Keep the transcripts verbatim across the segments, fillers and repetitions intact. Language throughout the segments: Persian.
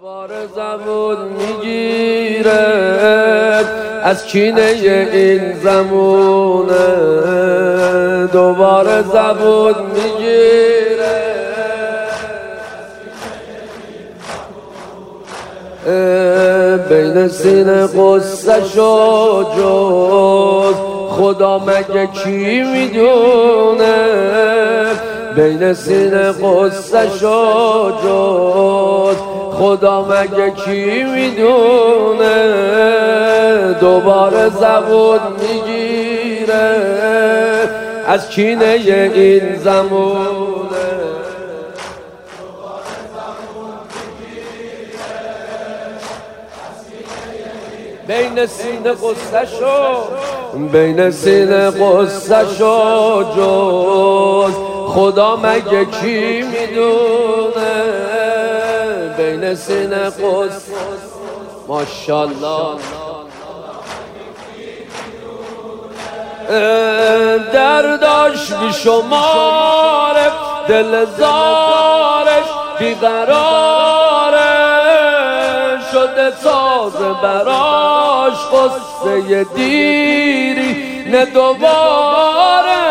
دوباره زبون میگیره از کینه این زمونه، دوباره زبون میگیره بین سینه قصه شو جز خدا مگه کی میدونه، بین سینه قصه شو جز خدا مگه کی میدونه، دوباره زبون میگیره از کینه این زمونه، بین سینه قصه شو بین سینه قصه شو جز خدا مگه کی میدونه، بین سینه قصه ماشاءالله درداش بی شماره دل زارش بیقراره شده ساز براش قصه دیری نه دوباره،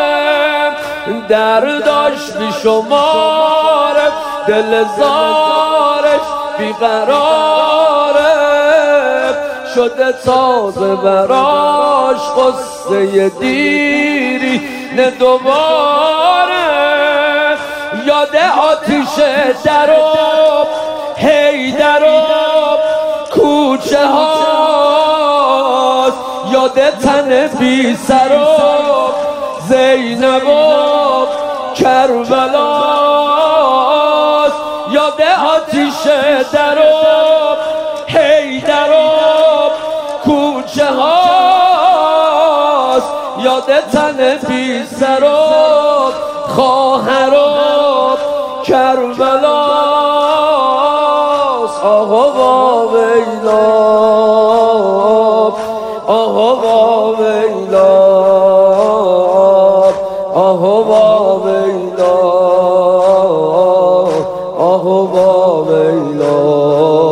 درداش بی شماره دل زارش بیقراره شده ساز براش قصه دیری نه دوباره، یاد آتیش درو هی درو کوچه هاست، یاد تن بی سر و زینب و کربلاست، یاد آتیش درو هی درو کوچه هاست، یاد تن بی سر و خواهر و کربلاست، آقا ویلا آقا ویلا آقا ویلا آقا ویلا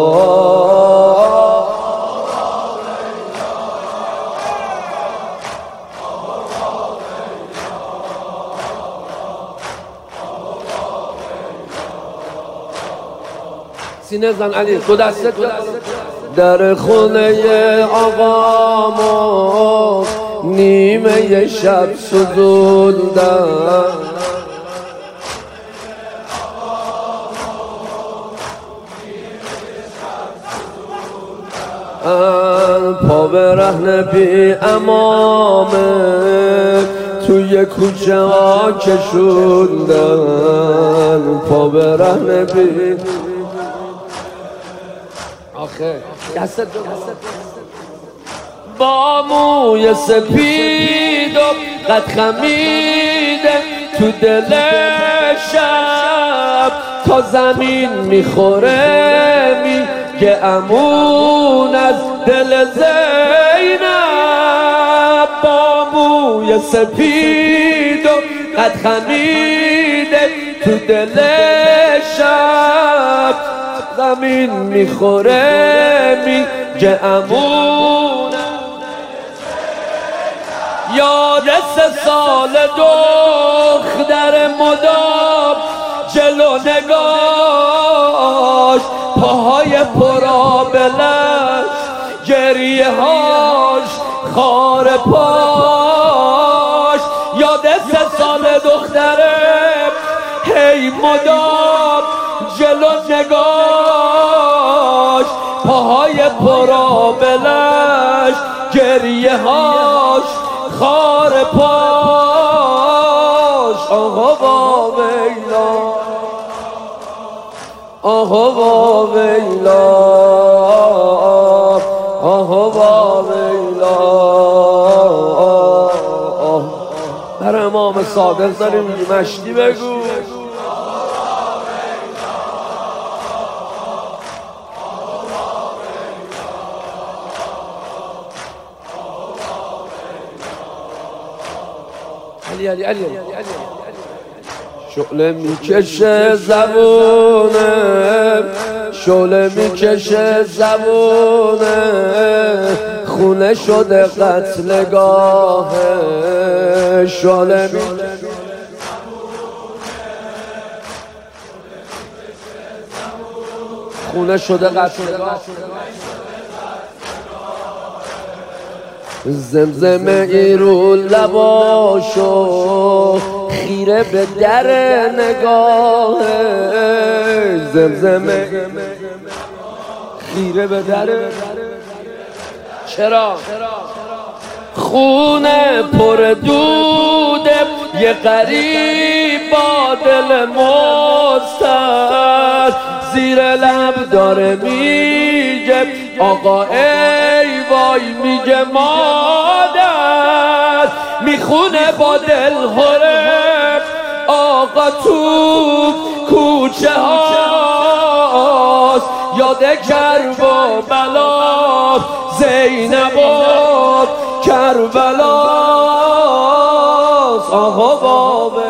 سینه زن علی دو دسته در خونه آقامو نیمه شب سزوندم، پا به رهن بی امامه توی کوچه ها کشوندن، پا به رهن بی آخه دست دو با موی سپید و قد خمیده تو دل شب تا زمین میخوره میگه امون از دل زینب، با موی سپید و قد خمیده تو دل شب زمین میخوره میگه امون، یاد سه سال دختر مدام جلو نگاش، پاهای پرآبلش گریه هاش خار پاش، یاد سه سال دختره هی مدام جلو نگاش، پاهای پرآبلش گریه هاش خار پاش، آقا ویلا آقا ویلا آقا ویلا بر امام صادق داریم میگی مشتی بگو علی علی علی علی شعله میکشه زبونه شعله میکشه زبونه خونه شده قتلگاه شعله میکشه خونه شده قتلگاه زمزمه ای رو لباشو خیره به در نگاه زمزمه خیره به در چرا؟ خونه پر دوده یه غریب با دل مستر زیر لب داره میگه آقا ای وای میگه مادر میخونه با دل هره آقا تو کوچه هاست یاده کرب و بلا زینب و کربلاست آقا بابه